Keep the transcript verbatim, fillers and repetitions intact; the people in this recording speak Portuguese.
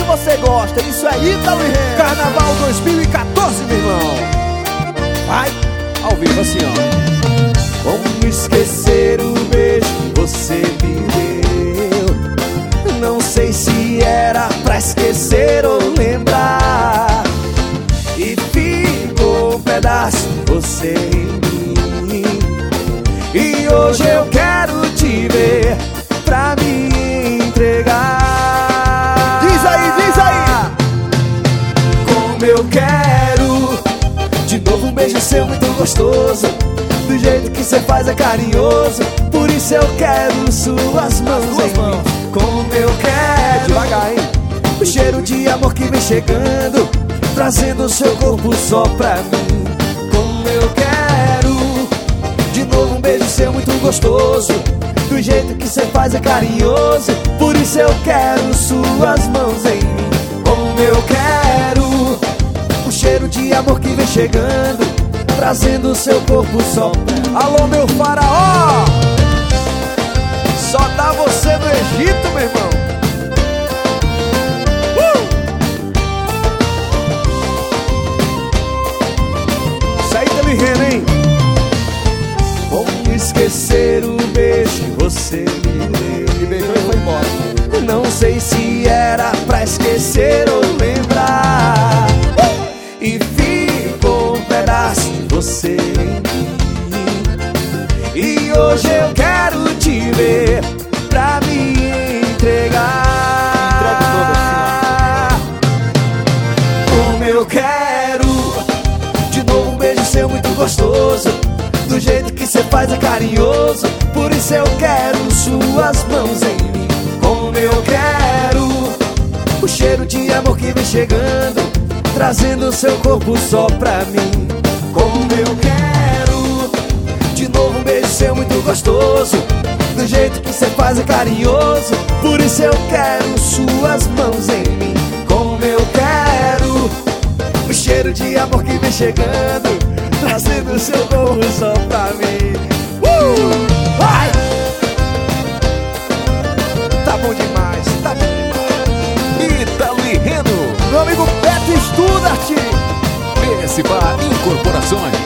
você gosta. Isso é Ítalo e Reno. Carnaval dois mil e quatorze, meu irmão. Vai, ao vivo assim, ó. Como esquecer o beijo que você me deu? Não sei se era pra esquecer ou lembrar. E ficou um pedaço de você em mim. E hoje eu quero te ver pra me entregar. Diz aí, diz aí. Como eu quero de novo um beijo seu muito gostoso. Do jeito que cê faz é carinhoso. Por isso eu quero suas mãos em mim. Como eu quero devagar, hein? o cheiro de amor que vem chegando, trazendo o seu corpo só pra mim. Como eu quero de novo um beijo seu muito gostoso. Do jeito que cê faz é carinhoso. Por isso eu quero suas mãos em mim. Como eu quero o cheiro de amor que vem chegando, trazendo o seu corpo só pra mim. Alô, meu faraó! Só dá você no Egito, meu irmão. Uh! Isso aí tá me rendo, hein? Como esquecer o beijo que você me deu? Me beijou e foi embora. Não sei se era pra esquecer ou lembrar. E ficou um pedaço de você em mim. E hoje eu quero te ver pra me entregar. Como eu quero de novo um beijo seu muito gostoso. Do jeito que cê faz é carinhoso. Por isso eu quero suas mãos em mim. Como eu quero o cheiro de amor que vem chegando, trazendo o seu corpo só pra mim. Como eu quero de novo um beijo seu muito gostoso. Do jeito que cê faz é carinhoso. Por isso eu quero suas mãos em mim. Como eu quero o cheiro de amor que vem chegando, trazendo o seu corpo só pra mim. Uh! Vai! Tá bom demais, tá bom demais. Ítalo e Reno. Meu amigo Beto Studart. P S Bar Incorporações.